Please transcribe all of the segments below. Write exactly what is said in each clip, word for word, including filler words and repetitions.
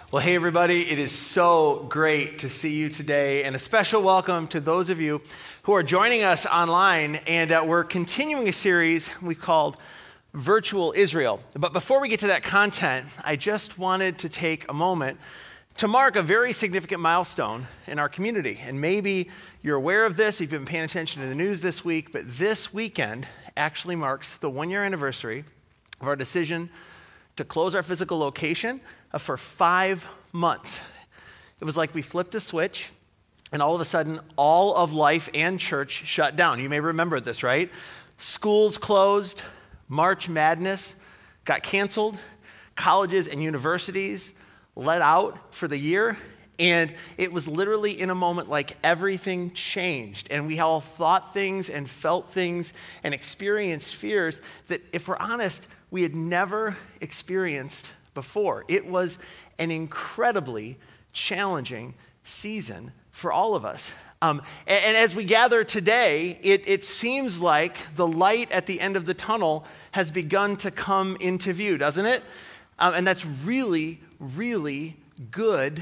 Well, hey everybody, it is so great to see you today, and a special welcome to those of you who are joining us online, and uh, we're continuing a series we called Virtual Israel. But before we get to that content, I just wanted to take a moment to mark a very significant milestone in our community. And maybe you're aware of this if you've been paying attention to the news this week, but this weekend actually marks the one-year anniversary of our decision to close our physical location for five months. It was like we flipped a switch, and all of a sudden, all of life and church shut down. You may remember this, right? Schools closed, March Madness got canceled, colleges and universities let out for the year, and it was literally in a moment like everything changed, and we all thought things and felt things and experienced fears that, if we're honest, we had never experienced before. It was an incredibly challenging season for all of us. Um, and, and as we gather today, it, it seems like the light at the end of the tunnel has begun to come into view, doesn't it? Um, and that's really, really good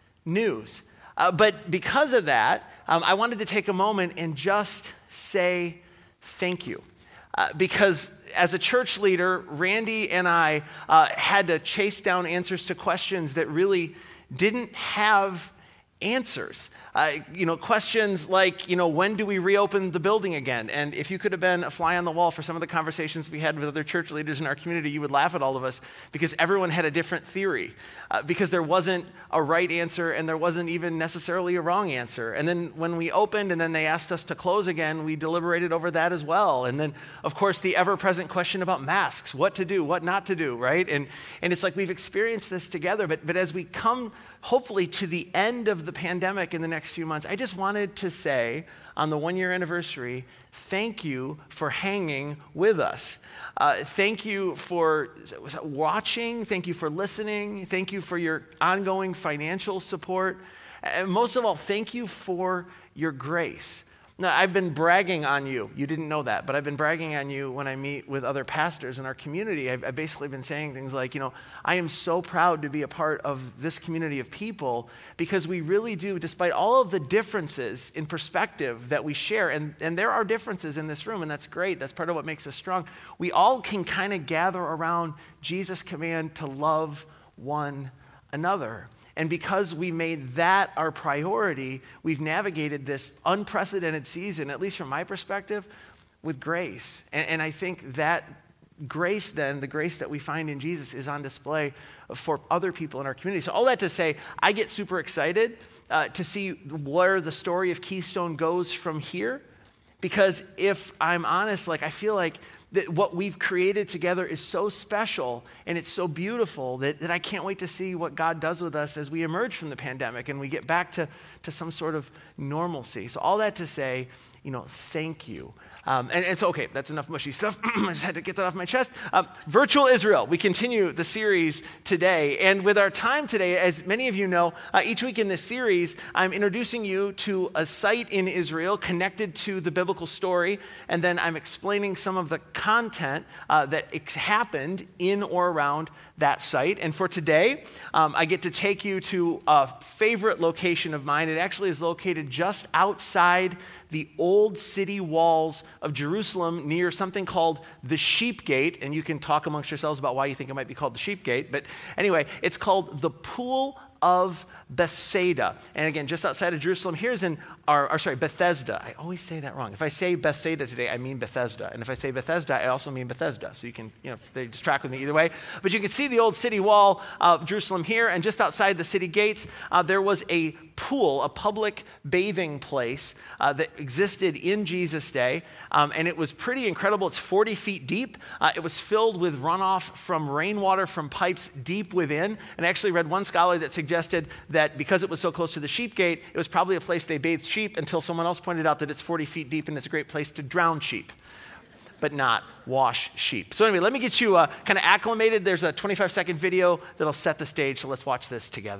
news. Uh, but because of that, um, I wanted to take a moment and just say thank you. Uh, because as a church leader, Randy and I uh, had to chase down answers to questions that really didn't have answers. Uh, you know, questions like, you know, when do we reopen the building again? And if you could have been a fly on the wall for some of the conversations we had with other church leaders in our community, you would laugh at all of us because everyone had a different theory, uh, because there wasn't a right answer and there wasn't even necessarily a wrong answer. And then when we opened and then they asked us to close again, we deliberated over that as well. And then, of course, the ever-present question about masks, what to do, what not to do, right? And and it's like we've experienced this together, but but as we come, hopefully, to the end of the pandemic in the next few months, I just wanted to say on the one-year anniversary, thank you for hanging with us. Uh, thank you for watching. Thank you for listening. Thank you for your ongoing financial support. And most of all, thank you for your grace. Now, I've been bragging on you. You didn't know that, but I've been bragging on you when I meet with other pastors in our community. I've, I've basically been saying things like, you know, I am so proud to be a part of this community of people because we really do, despite all of the differences in perspective that we share, and, and there are differences in this room, and that's great. That's part of what makes us strong. We all can kind of gather around Jesus' command to love one another. And because we made that our priority, we've navigated this unprecedented season, at least from my perspective, with grace. And, and I think that grace then, the grace that we find in Jesus, is on display for other people in our community. So all that to say, I get super excited uh, to see where the story of Keystone goes from here. Because if I'm honest, like I feel like that what we've created together is so special and it's so beautiful that, that I can't wait to see what God does with us as we emerge from the pandemic and we get back to, to some sort of normalcy. So all that to say, you know, thank you. Um, and it's okay, that's enough mushy stuff. I just had to get that off my chest. Um, Virtual Israel, we continue the series today. And with our time today, as many of you know, uh, each week in this series, I'm introducing you to a site in Israel connected to the biblical story. And then I'm explaining some of the content uh, that ex- happened in or around that site. And for today, um, I get to take you to a favorite location of mine. It actually is located just outside the old city walls of Jerusalem near something called the Sheep Gate. And you can talk amongst yourselves about why you think it might be called the Sheep Gate. But anyway, it's called the Pool of Bethsaida. And again, just outside of Jerusalem, here's in our, or sorry, Bethesda. I always say that wrong. If I say Bethsaida today, I mean Bethesda. And if I say Bethesda, I also mean Bethesda. So you can, you know, they just track with me either way. But you can see the old city wall of Jerusalem here. And just outside the city gates, uh, there was a pool, a public bathing place uh, that existed in Jesus' day. Um, and it was pretty incredible. It's forty feet deep. Uh, it was filled with runoff from rainwater from pipes deep within. And I actually read one scholar that suggested that because it was so close to the sheep gate, it was probably a place they bathed sheep until someone else pointed out that it's forty feet deep and it's a great place to drown sheep, but not wash sheep. So anyway, let me get you uh, kind of acclimated. There's a twenty-five second video that'll set the stage. So let's watch this together.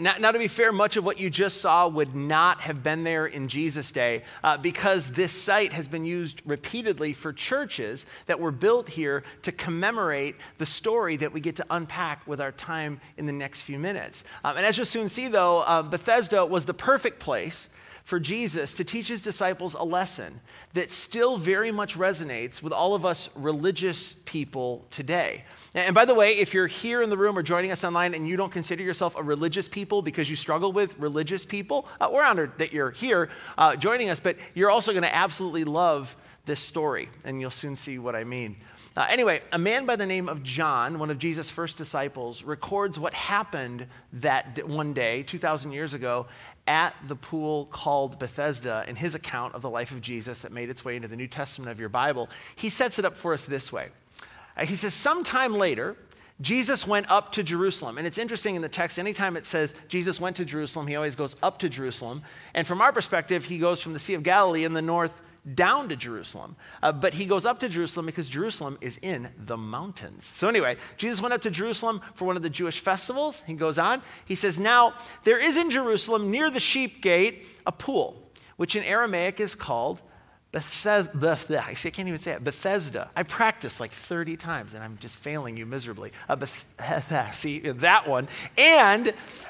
Now, now, to be fair, much of what you just saw would not have been there in Jesus' day uh, because this site has been used repeatedly for churches that were built here to commemorate the story that we get to unpack with our time in the next few minutes. Um, and as you'll soon see, though, uh, Bethesda was the perfect place for Jesus to teach his disciples a lesson that still very much resonates with all of us religious people today. And by the way, if you're here in the room or joining us online and you don't consider yourself a religious people because you struggle with religious people, uh, we're honored that you're here uh, joining us, but you're also going to absolutely love this story, and you'll soon see what I mean. Uh, anyway, a man by the name of John, one of Jesus' first disciples, records what happened that one day, two thousand years ago, at the pool called Bethesda in his account of the life of Jesus that made its way into the New Testament of your Bible. He sets it up for us this way. Uh, he says, sometime later, Jesus went up to Jerusalem. And it's interesting in the text, anytime it says Jesus went to Jerusalem, he always goes up to Jerusalem. And from our perspective, he goes from the Sea of Galilee in the north down to Jerusalem. Uh, but he goes up to Jerusalem because Jerusalem is in the mountains. So anyway, Jesus went up to Jerusalem for one of the Jewish festivals. He goes on. He says, now there is in Jerusalem near the sheep gate a pool, which in Aramaic is called Bethesda. I can't even say it. Bethesda. I practiced like thirty times and I'm just failing you miserably. Uh, Bethesda. See, that one. And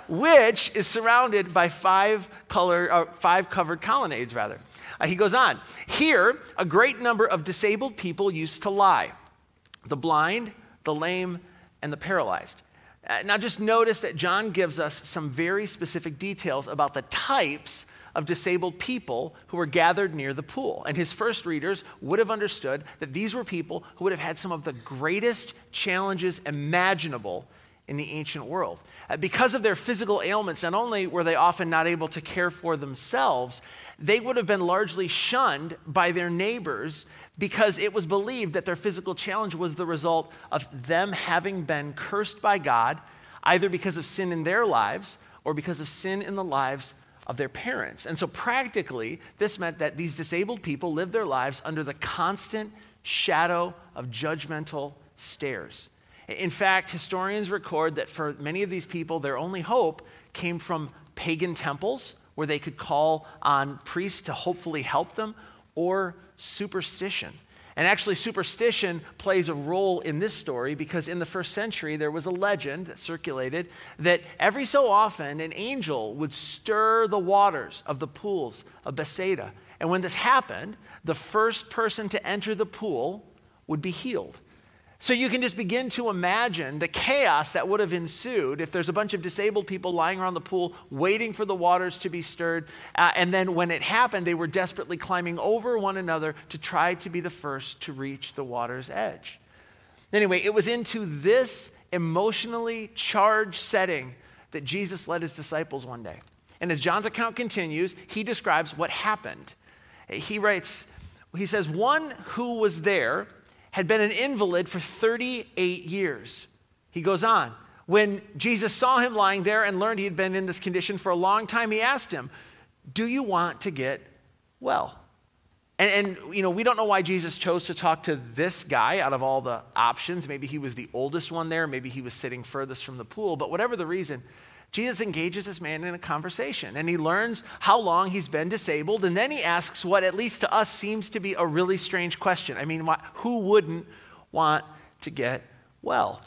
which is surrounded by five color, uh, five covered colonnades rather. Uh, he goes on. Here, a great number of disabled people used to lie. The blind, the lame, and the paralyzed. Uh, now just notice that John gives us some very specific details about the types of disabled people who were gathered near the pool. And his first readers would have understood that these were people who would have had some of the greatest challenges imaginable in the ancient world. Uh, because of their physical ailments, not only were they often not able to care for themselves, they would have been largely shunned by their neighbors because it was believed that their physical challenge was the result of them having been cursed by God, either because of sin in their lives or because of sin in the lives of their parents. And so practically, this meant that these disabled people lived their lives under the constant shadow of judgmental stares. In fact, historians record that for many of these people, their only hope came from pagan temples where they could call on priests to hopefully help them, or superstition. And actually, superstition plays a role in this story because in the first century, there was a legend that circulated that every so often an angel would stir the waters of the pools of Bethsaida. And when this happened, the first person to enter the pool would be healed. So you can just begin to imagine the chaos that would have ensued if there's a bunch of disabled people lying around the pool waiting for the waters to be stirred. Uh, and then when it happened, they were desperately climbing over one another to try to be the first to reach the water's edge. Anyway, it was into this emotionally charged setting that Jesus led his disciples one day. And as John's account continues, he describes what happened. He writes, he says, one who was there had been an invalid for thirty-eight years. He goes on. When Jesus saw him lying there and learned he had been in this condition for a long time, he asked him, do you want to get well? And, and, you know, we don't know why Jesus chose to talk to this guy out of all the options. Maybe he was the oldest one there. Maybe he was sitting furthest from the pool. But whatever the reason, Jesus engages this man in a conversation, and he learns how long he's been disabled, and then he asks what, at least to us, seems to be a really strange question. I mean, who wouldn't want to get well?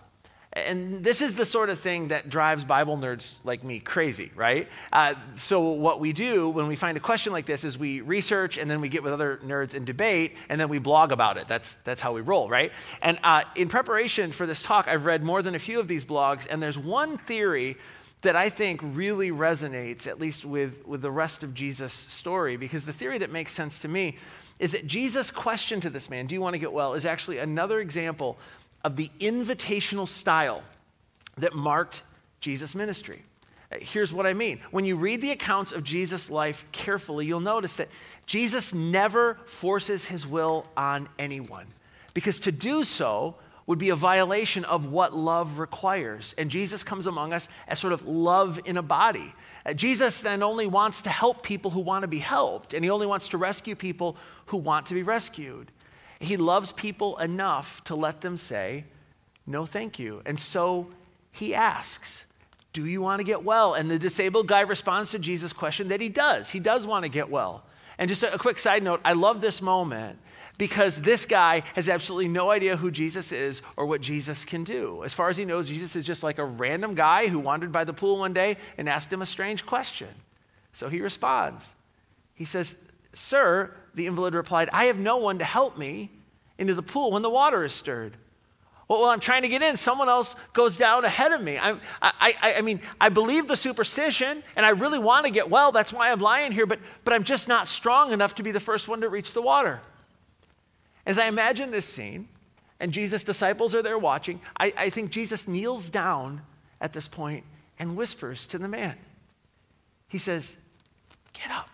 And this is the sort of thing that drives Bible nerds like me crazy, right? Uh, so what we do when we find a question like this is we research, and then we get with other nerds and debate, and then we blog about it. That's that's how we roll, right? And uh, in preparation for this talk, I've read more than a few of these blogs, and there's one theory that I think really resonates, at least with, with the rest of Jesus' story, because the theory that makes sense to me is that Jesus' question to this man, do you want to get well, is actually another example of the invitational style that marked Jesus' ministry. Here's what I mean. When you read the accounts of Jesus' life carefully, you'll notice that Jesus never forces his will on anyone, because to do so would be a violation of what love requires. And Jesus comes among us as sort of love in a body. Uh, Jesus then only wants to help people who want to be helped, and he only wants to rescue people who want to be rescued. He loves people enough to let them say, no, thank you. And so he asks, do you want to get well? And the disabled guy responds to Jesus' question that he does. He does want to get well. And just a, a quick side note, I love this moment because this guy has absolutely no idea who Jesus is or what Jesus can do. As far as he knows, Jesus is just like a random guy who wandered by the pool one day and asked him a strange question. So he responds. He says, "Sir," the invalid replied, "I have no one to help me into the pool when the water is stirred. Well, while I'm trying to get in, someone else goes down ahead of me. I'm, I, I, I mean, I believe the superstition, and I really want to get well. That's why I'm lying here, but, but I'm just not strong enough to be the first one to reach the water." As I imagine this scene, and Jesus' disciples are there watching, I, I think Jesus kneels down at this point and whispers to the man. He says, "Get up,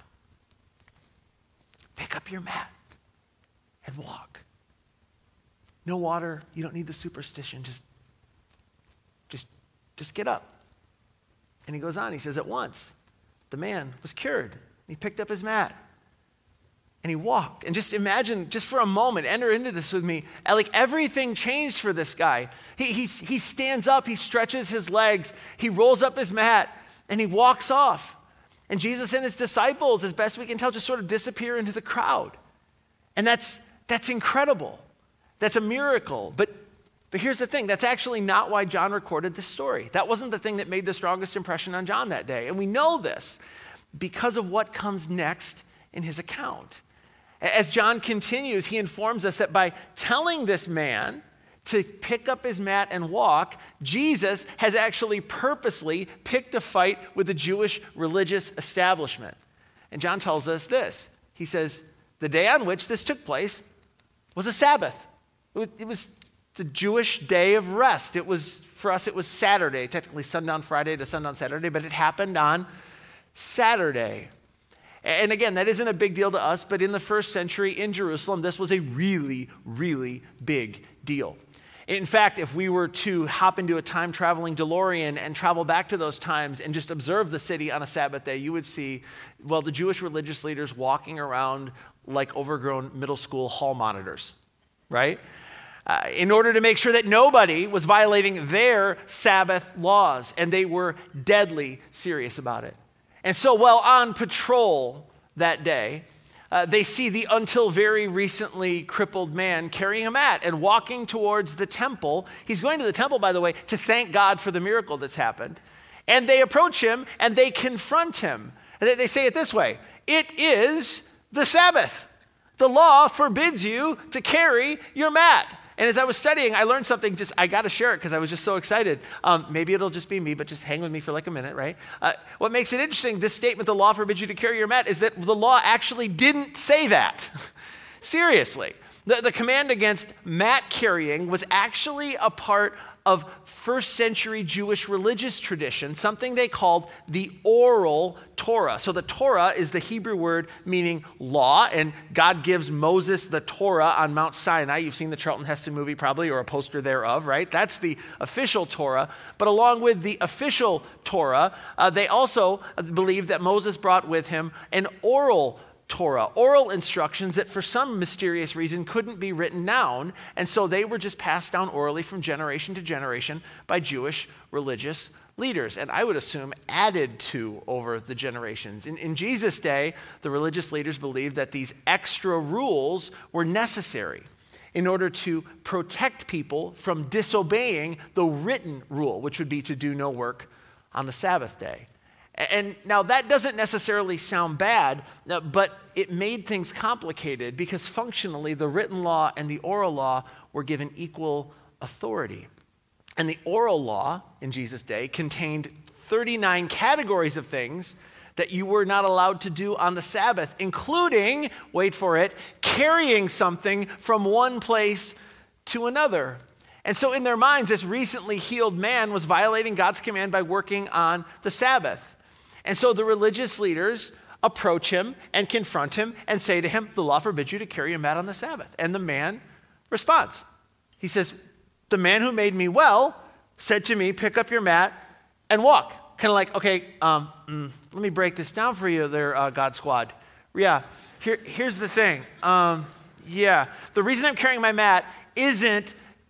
pick up your mat, and walk." No water, you don't need the superstition, just, just, just get up. And he goes on, he says, at once, the man was cured. He picked up his mat and he walked. And just imagine, just for a moment, enter into this with me, like everything changed for this guy. He, he, he stands up, he stretches his legs, he rolls up his mat, and he walks off. And Jesus and his disciples, as best we can tell, just sort of disappear into the crowd. And that's, that's incredible. That's a miracle. But, but here's the thing. That's actually not why John recorded this story. That wasn't the thing that made the strongest impression on John that day. And we know this because of what comes next in his account. As John continues, he informs us that by telling this man to pick up his mat and walk, Jesus has actually purposely picked a fight with the Jewish religious establishment. And John tells us this. He says, the day on which this took place was a Sabbath. It was the Jewish day of rest. It was, for us, it was Saturday, technically sundown Friday to sundown Saturday, but it happened on Saturday. And again, that isn't a big deal to us, but in the first century in Jerusalem, this was a really, really big deal. In fact, if we were to hop into a time-traveling DeLorean and travel back to those times and just observe the city on a Sabbath day, you would see, well, the Jewish religious leaders walking around like overgrown middle school hall monitors, right? Uh, in order to make sure that nobody was violating their Sabbath laws, and they were deadly serious about it. And so while on patrol that day, uh, they see the until very recently crippled man carrying a mat and walking towards the temple. He's going to the temple, by the way, to thank God for the miracle that's happened. And they approach him and they confront him. And they, they say it this way, "It is the Sabbath. The law forbids you to carry your mat." And as I was studying, I learned something, just I got to share it because I was just so excited. Um, maybe it'll just be me, but just hang with me for like a minute, right? Uh, what makes it interesting, this statement, "the law forbids you to carry your mat," is that the law actually didn't say that. Seriously. The, the command against mat carrying was actually a part of first century Jewish religious tradition, something they called the oral Torah. So the Torah is the Hebrew word meaning law, and God gives Moses the Torah on Mount Sinai. You've seen the Charlton Heston movie probably, or a poster thereof, right? That's the official Torah. But along with the official Torah, uh, they also believed that Moses brought with him an oral Torah, oral instructions that for some mysterious reason couldn't be written down, and so they were just passed down orally from generation to generation by Jewish religious leaders, and I would assume added to over the generations. In, in Jesus' day, the religious leaders believed that these extra rules were necessary in order to protect people from disobeying the written rule, which would be to do no work on the Sabbath day. And now that doesn't necessarily sound bad, but it made things complicated because functionally the written law and the oral law were given equal authority. And the oral law in Jesus' day contained thirty-nine categories of things that you were not allowed to do on the Sabbath, including, wait for it, carrying something from one place to another. And so in their minds, this recently healed man was violating God's command by working on the Sabbath. And so the religious leaders approach him and confront him and say to him, "The law forbids you to carry a mat on the Sabbath." And the man responds. He says, "The man who made me well said to me, pick up your mat and walk." Kind of like, okay, um, mm, let me break this down for you there, uh, God Squad. Yeah, here, here's the thing. Um, yeah, the reason I'm carrying my mat isn't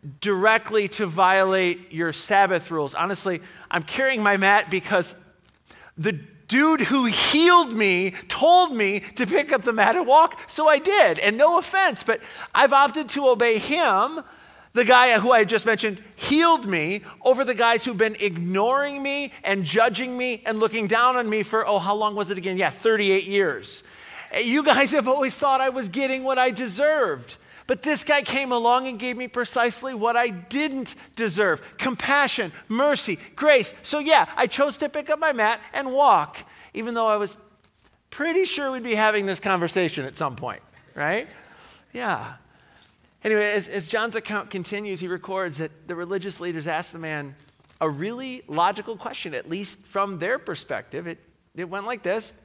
directly to violate your Sabbath rules. Honestly, I'm carrying my mat because the dude who healed me told me to pick up the mat and walk, so I did. And no offense, but I've opted to obey him, the guy who I just mentioned healed me, over the guys who've been ignoring me and judging me and looking down on me for, oh, how long was it again? Yeah, thirty-eight years. You guys have always thought I was getting what I deserved. But this guy came along and gave me precisely what I didn't deserve: compassion, mercy, grace. So yeah, I chose to pick up my mat and walk, even though I was pretty sure we'd be having this conversation at some point, right? Yeah. Anyway, as, as John's account continues, he records that the religious leaders asked the man a really logical question, at least from their perspective. It, it went like this: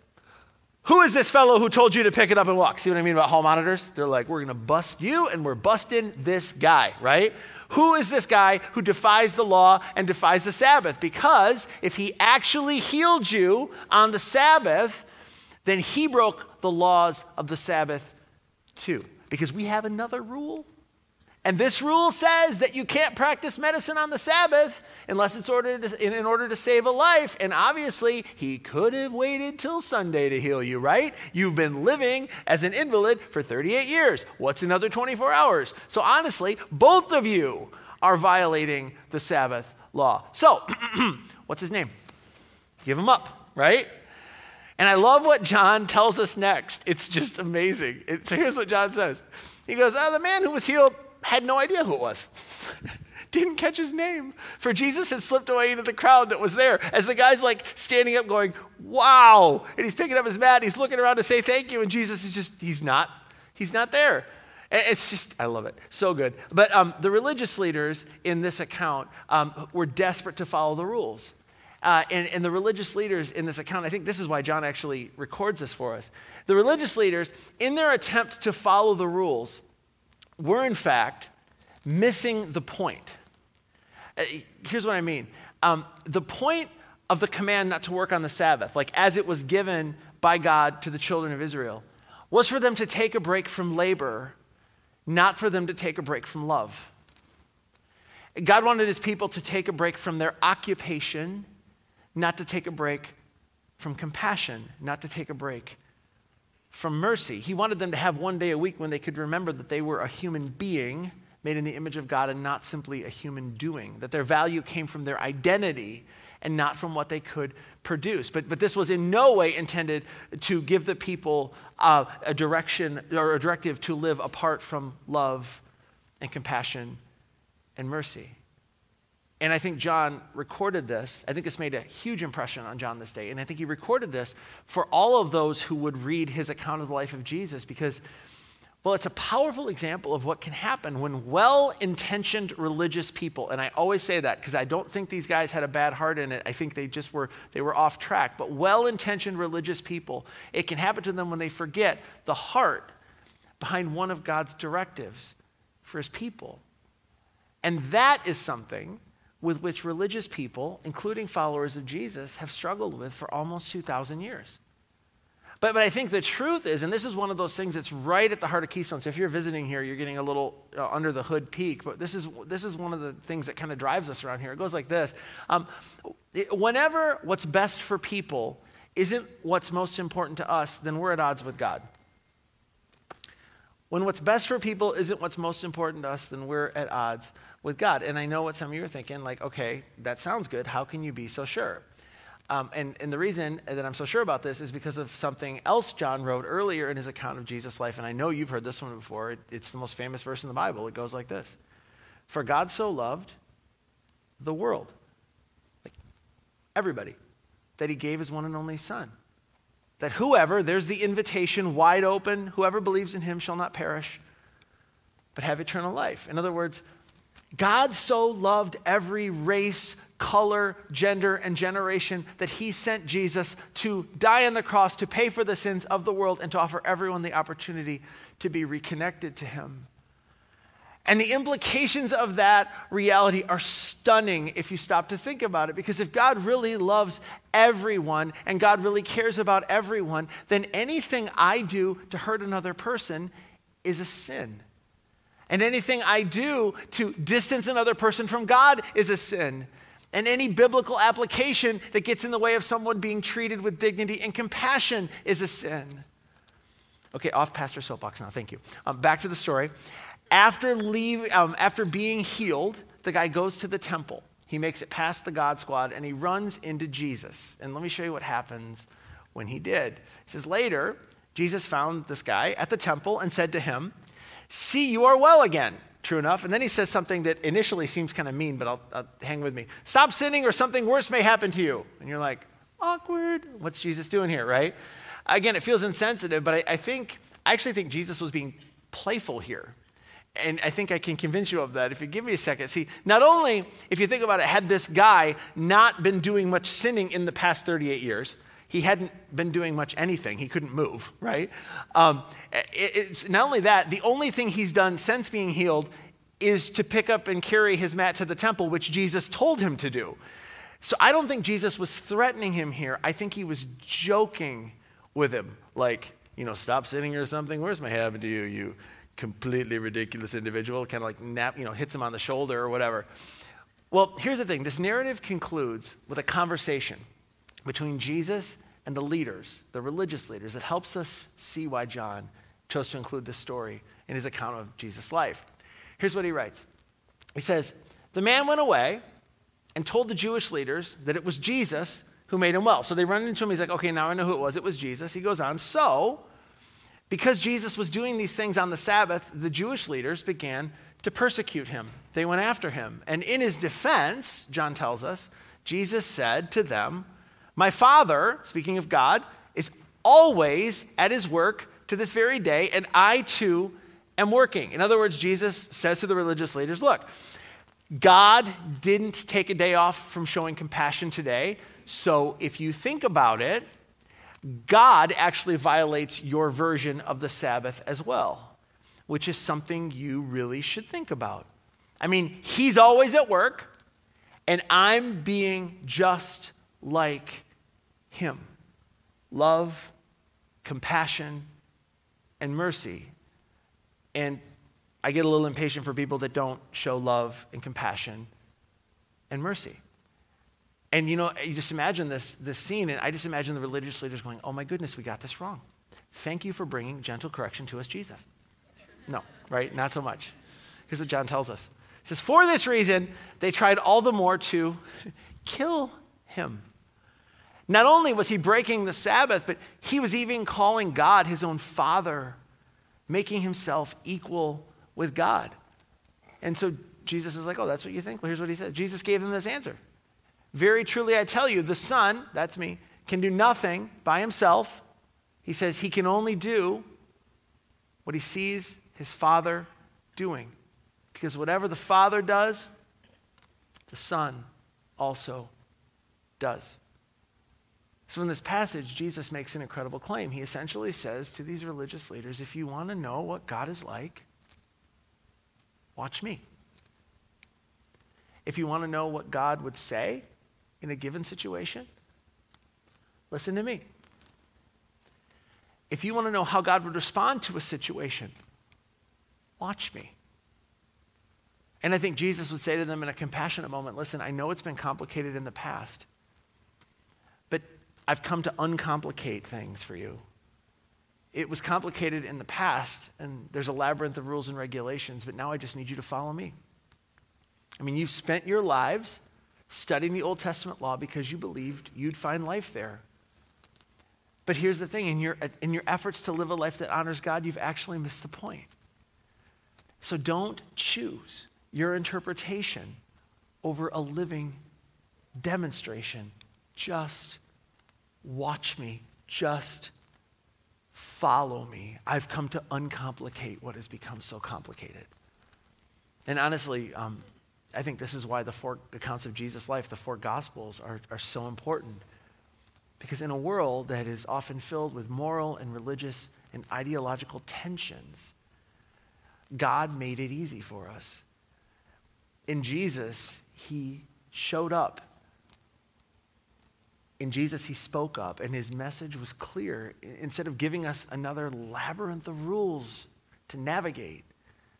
who is this fellow who told you to pick it up and walk? See what I mean about hall monitors? They're like, we're going to bust you and we're busting this guy, right? Who is this guy who defies the law and defies the Sabbath? Because if he actually healed you on the Sabbath, then he broke the laws of the Sabbath too. Because we have another rule. And this rule says that you can't practice medicine on the Sabbath unless it's ordered to, in, in order to save a life. And obviously, he could have waited till Sunday to heal you, right? You've been living as an invalid for thirty-eight years. What's another twenty-four hours? So honestly, both of you are violating the Sabbath law. So, what's his name? Give him up, right? And I love what John tells us next. It's just amazing. It, so here's what John says. He goes, oh, the man who was healed had no idea who it was. Didn't catch his name. For Jesus had slipped away into the crowd that was there as the guy's like standing up going, wow. And he's picking up his mat. He's looking around to say thank you. And Jesus is just, he's not, he's not there. And it's just, I love it. So good. But um, the religious leaders in this account um, were desperate to follow the rules. Uh, and, and the religious leaders in this account, I think this is why John actually records this for us. The religious leaders, in their attempt to follow the rules, were in fact missing the point. Uh, here's what I mean. Um, the point of the command not to work on the Sabbath, like as it was given by God to the children of Israel, was for them to take a break from labor, not for them to take a break from love. God wanted his people to take a break from their occupation, not to take a break from compassion, not to take a break from mercy. He wanted them to have one day a week when they could remember that they were a human being made in the image of God and not simply a human doing, that their value came from their identity and not from what they could produce. But, but this was in no way intended to give the people uh, a direction or a directive to live apart from love and compassion and mercy. And I think John recorded this. I think this made a huge impression on John this day. And I think he recorded this for all of those who would read his account of the life of Jesus because, well, it's a powerful example of what can happen when well-intentioned religious people, and I always say that because I don't think these guys had a bad heart in it. I think they just were, they were off track. But well-intentioned religious people, it can happen to them when they forget the heart behind one of God's directives for his people. And that is something with which religious people, including followers of Jesus, have struggled with for almost two thousand years. But, but I think the truth is, and this is one of those things that's right at the heart of Keystone. So if you're visiting here, you're getting a little uh, under the hood peek, but this is, this is one of the things that kind of drives us around here. It goes like this. Um, it, whenever what's best for people isn't what's most important to us, then we're at odds with God. When what's best for people isn't what's most important to us, then we're at odds with God. And I know what some of you are thinking, like, okay, that sounds good. How can you be so sure? Um, and, and the reason that I'm so sure about this is because of something else John wrote earlier in his account of Jesus' life. And I know you've heard this one before. It, it's the most famous verse in the Bible. It goes like this. For God so loved the world, like everybody, that he gave his one and only son. That whoever, there's the invitation wide open, whoever believes in him shall not perish, but have eternal life. In other words, God so loved every race, color, gender, and generation that he sent Jesus to die on the cross to pay for the sins of the world and to offer everyone the opportunity to be reconnected to him. And the implications of that reality are stunning if you stop to think about it. Because if God really loves everyone and God really cares about everyone, then anything I do to hurt another person is a sin. And anything I do to distance another person from God is a sin. And any biblical application that gets in the way of someone being treated with dignity and compassion is a sin. Okay, off Pastor Soapbox now, thank you. Um, back to the story. After, leave, um, after being healed, the guy goes to the temple. He makes it past the God Squad, and he runs into Jesus. And let me show you what happens when he did. It says, later, Jesus found this guy at the temple and said to him, "See, you are well again." True enough. And then he says something that initially seems kind of mean, but I'll, I'll hang with me. "Stop sinning or something worse may happen to you." And you're like, awkward. What's Jesus doing here, right? Again, it feels insensitive, but I, I think, I actually think Jesus was being playful here. And I think I can convince you of that if you give me a second. See, not only, if you think about it, had this guy not been doing much sinning in the past thirty-eight years, he hadn't been doing much anything. He couldn't move, right? Um, it, it's not only that, the only thing he's done since being healed is to pick up and carry his mat to the temple, which Jesus told him to do. So I don't think Jesus was threatening him here. I think he was joking with him, like, you know, "Stop sinning or something worse may happen to you, you completely ridiculous individual," kind of like nap, you know, hits him on the shoulder or whatever. Well, here's the thing. This narrative concludes with a conversation between Jesus and the leaders, the religious leaders. It helps us see why John chose to include this story in his account of Jesus' life. Here's what he writes. He says, "The man went away and told the Jewish leaders that it was Jesus who made him well." So they run into him. He's like, "Okay, now I know who it was. It was Jesus." He goes on, "So, because Jesus was doing these things on the Sabbath, the Jewish leaders began to persecute him. They went after him. And in his defense," John tells us, "Jesus said to them, 'My Father,'" speaking of God, "'is always at his work to this very day, and I too am working.'" In other words, Jesus says to the religious leaders, look, God didn't take a day off from showing compassion today, so if you think about it, God actually violates your version of the Sabbath as well, which is something you really should think about. I mean, he's always at work, and I'm being just like him. Love, compassion, and mercy. And I get a little impatient for people that don't show love and compassion and mercy. And you know, you just imagine this, this scene, and I just imagine the religious leaders going, "Oh my goodness, we got this wrong. Thank you for bringing gentle correction to us, Jesus." No, right? Not so much. Here's what John tells us. He says, "For this reason, they tried all the more to kill him. Not only was he breaking the Sabbath, but he was even calling God his own Father, making himself equal with God." And so Jesus is like, "Oh, that's what you think?" Well, here's what he said. Jesus gave them this answer. "Very truly I tell you, the Son," that's me, "can do nothing by himself." He says he can only do what he sees his Father doing. Because whatever the Father does, the Son also does. So in this passage, Jesus makes an incredible claim. He essentially says to these religious leaders, if you want to know what God is like, watch me. If you want to know what God would say in a given situation, listen to me. If you want to know how God would respond to a situation, watch me. And I think Jesus would say to them in a compassionate moment, listen, I know it's been complicated in the past, but I've come to uncomplicate things for you. It was complicated in the past, and there's a labyrinth of rules and regulations, but now I just need you to follow me. I mean, you've spent your lives studying the Old Testament law because you believed you'd find life there. But here's the thing, in your, in your efforts to live a life that honors God, you've actually missed the point. So don't choose your interpretation over a living demonstration. Just watch me. Just follow me. I've come to uncomplicate what has become so complicated. And honestly, um, I think this is why the four accounts of Jesus' life, the four Gospels, are, are so important. Because in a world that is often filled with moral and religious and ideological tensions, God made it easy for us. In Jesus, he showed up. In Jesus, he spoke up, and his message was clear. Instead of giving us another labyrinth of rules to navigate,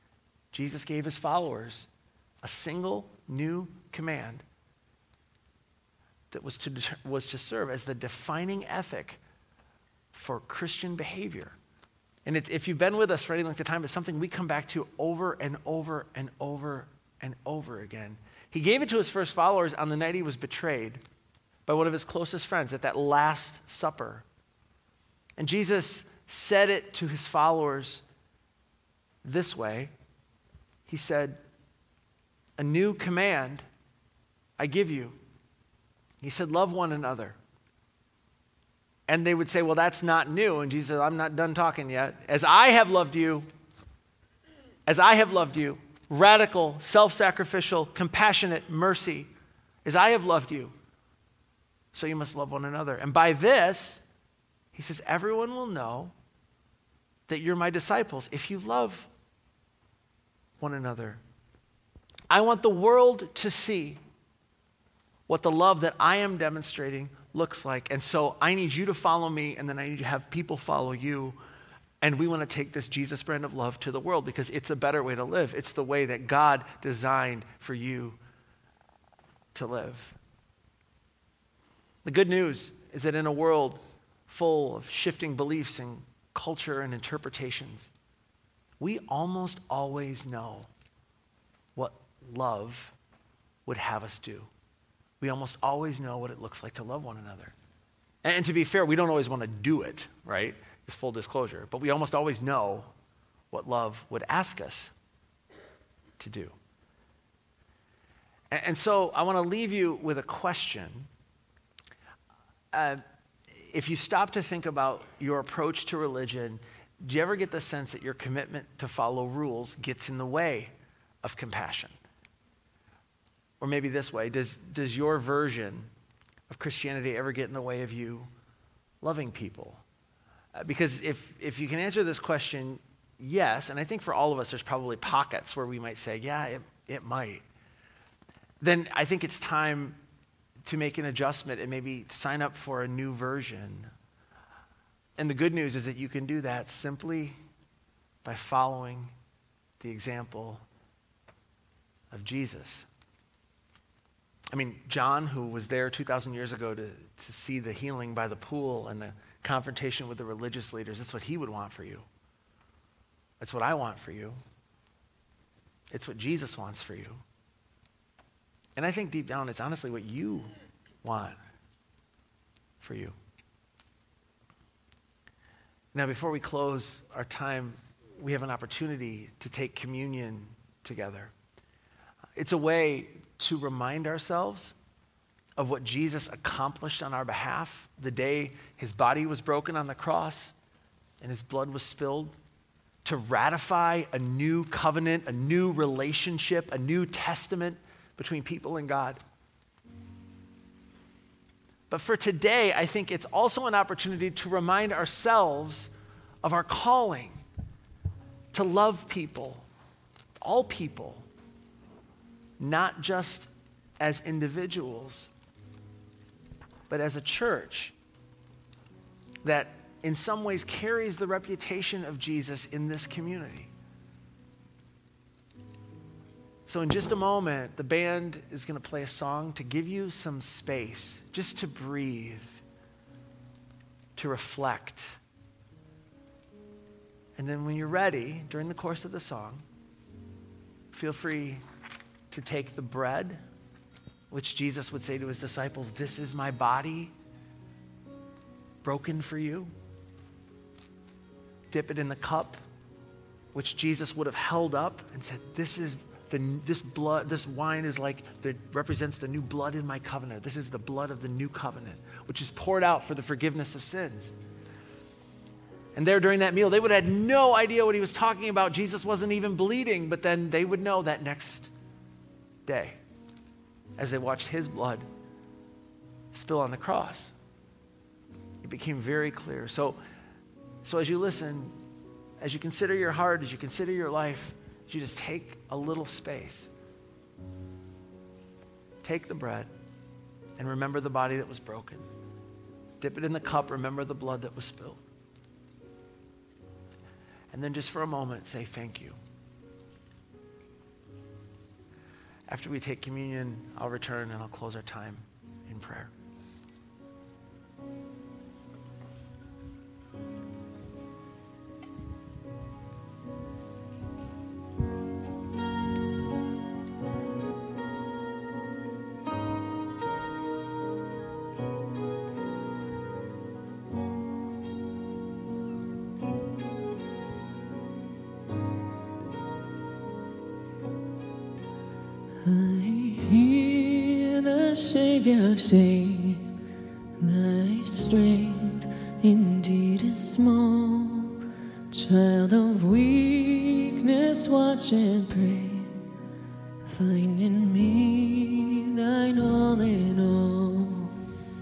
Jesus gave his followers a single new command that was to, was to serve as the defining ethic for Christian behavior. And it, if you've been with us for any length of time, it's something we come back to over and over and over and over again. He gave it to his first followers on the night he was betrayed by one of his closest friends at that Last Supper. And Jesus said it to his followers this way. He said, "A new command I give you." He said, "Love one another." And they would say, "Well, that's not new." And Jesus said, "I'm not done talking yet. As I have loved you, as I have loved you, radical, self-sacrificial, compassionate mercy, as I have loved you, so you must love one another. And by this," he says, "everyone will know that you're my disciples if you love one another." I want the world to see what the love that I am demonstrating looks like. And so I need you to follow me, and then I need to have people follow you. And we want to take this Jesus brand of love to the world because it's a better way to live. It's the way that God designed for you to live. The good news is that in a world full of shifting beliefs and culture and interpretations, we almost always know what love would have us do. We almost always know what it looks like to love one another. And, and to be fair, we don't always want to do it, right? It's full disclosure. But we almost always know what love would ask us to do. And, and so I want to leave you with a question. Uh, if you stop to think about your approach to religion, do you ever get the sense that your commitment to follow rules gets in the way of compassion? Or maybe this way, does, does your version of Christianity ever get in the way of you loving people? Uh, because if, if you can answer this question, yes, and I think for all of us there's probably pockets where we might say, yeah, it, it might. Then I think it's time to make an adjustment and maybe sign up for a new version. And the good news is that you can do that simply by following the example of Jesus. I mean, John, who was there two thousand years ago to, to see the healing by the pool and the confrontation with the religious leaders, that's what he would want for you. That's what I want for you. It's what Jesus wants for you. And I think deep down, it's honestly what you want for you. Now, before we close our time, we have an opportunity to take communion together. It's a way to remind ourselves of what Jesus accomplished on our behalf the day his body was broken on the cross and his blood was spilled, to ratify a new covenant, a new relationship, a new testament between people and God. But for today, I think it's also an opportunity to remind ourselves of our calling to love people, all people, not just as individuals, but as a church that in some ways carries the reputation of Jesus in this community. So in just a moment, the band is going to play a song to give you some space, just to breathe, to reflect. And then when you're ready, during the course of the song, feel free to take the bread, which Jesus would say to his disciples, "This is my body broken for you." Dip it in the cup, which Jesus would have held up and said, "This is the this blood, this wine is like the represents the new blood in my covenant. This is the blood of the new covenant, which is poured out for the forgiveness of sins." And there during that meal, they would have had no idea what he was talking about. Jesus wasn't even bleeding, but then they would know that next day as they watched his blood spill on the cross. It became very clear. So, so as you listen, as you consider your heart, as you consider your life, as you just take a little space, take the bread and remember the body that was broken. Dip it in the cup, remember the blood that was spilled. And then just for a moment, say thank you. After we take communion, I'll return and I'll close our time in prayer. Savior say, thy strength indeed is small. Child of weakness, watch and pray. Find in me thine all in all.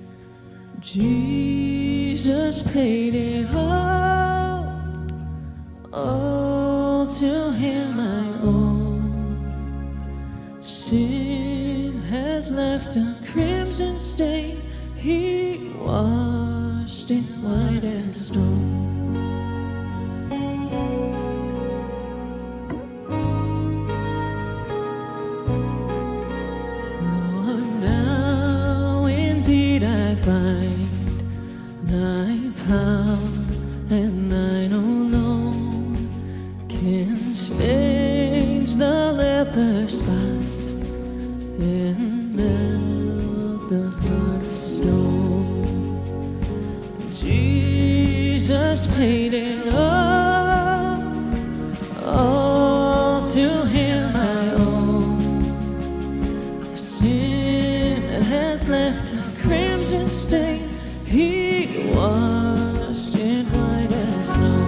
Jesus paid it all, all to him I owe. Sin has left a crimson stain, he washed it white as snow. Lord, now indeed I find thy power and thine alone can change the leper's spots and melt the heart of stone. Jesus paid it all, all to him I owe. Sin has left a crimson stain, he washed it white as snow.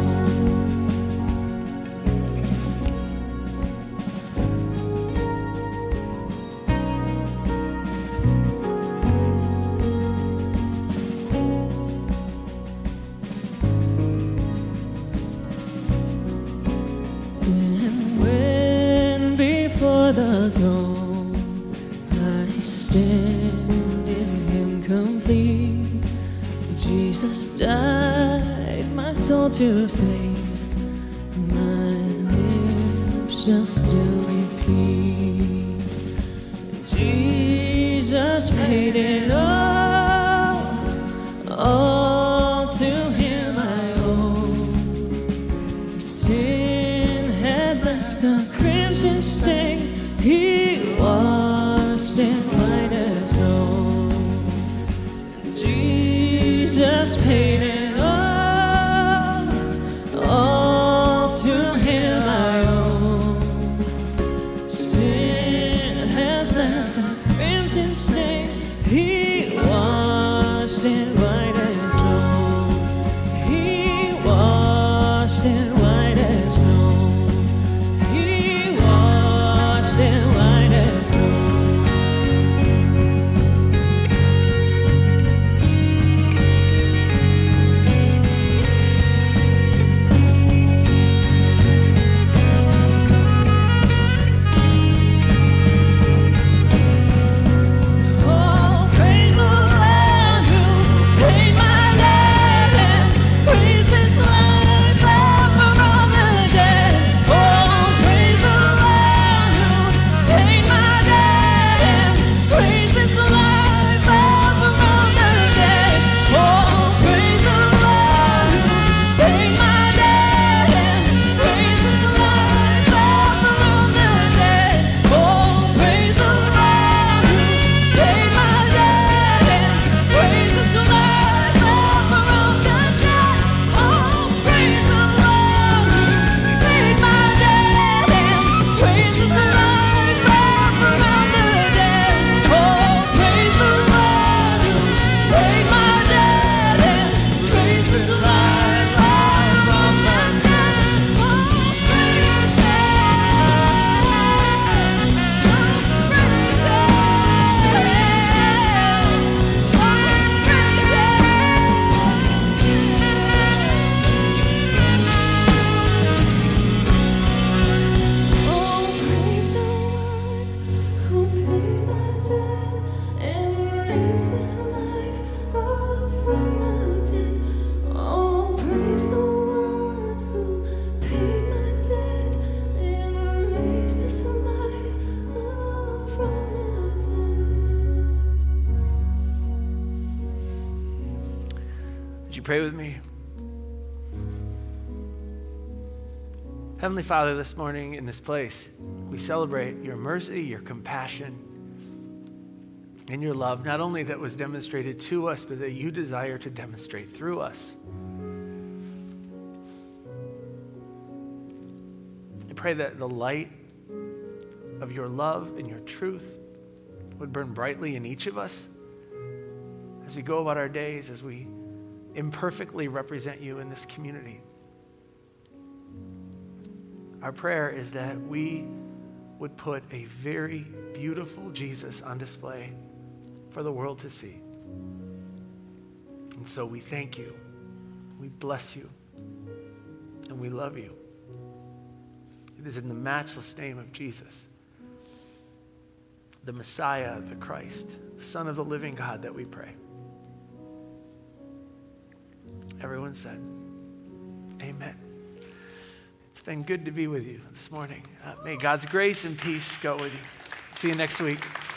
The throne I stand in him complete. Jesus died my soul to save, my lips shall still repeat. Jesus paid it all, all to him I owe. Sin had left a crimson stain, he washed it white as snow. Jesus paid it all, all to him I owe. Sin has left a crimson stain, he washed it white as snow. He washed it white as snow. He washed it white. Pray with me. Heavenly Father, this morning in this place, we celebrate your mercy, your compassion, and your love, not only that was demonstrated to us, but that you desire to demonstrate through us. I pray that the light of your love and your truth would burn brightly in each of us as we go about our days, as we imperfectly represent you in this community. Our prayer is that we would put a very beautiful Jesus on display for the world to see. And so we thank you, we bless you, and we love you. It is in the matchless name of Jesus, the Messiah, the Christ, Son of the living God, that we pray. Everyone said, amen. It's been good to be with you this morning. Uh, may God's grace and peace go with you. See you next week.